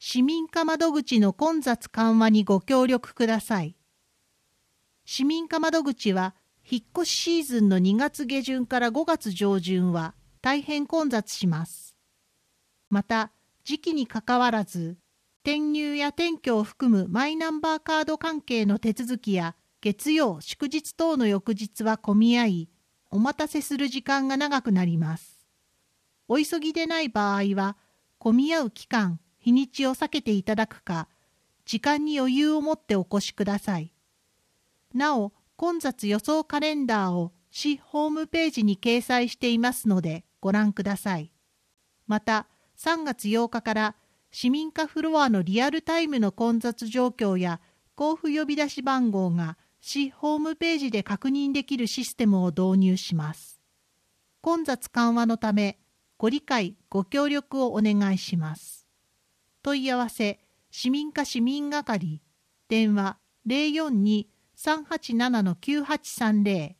市民課窓口の混雑緩和にご協力ください。市民課窓口は、引っ越しシーズンの2月下旬から5月上旬は大変混雑します。また、時期にかかわらず、転入や転居を含むマイナンバーカード関係の手続きや月曜、祝日等の翌日は混み合い、お待たせする時間が長くなります。お急ぎでない場合は、混み合う期間、日にちを避けていただくか、時間に余裕を持ってお越しください。なお、混雑予想カレンダーを市ホームページに掲載していますのでご覧ください。また、3月8日から市民課フロアのリアルタイムの混雑状況や交付呼び出し番号が市ホームページで確認できるシステムを導入します。混雑緩和のため、ご理解、ご協力をお願いします。問い合わせ、市民課市民係、電話042-387-9830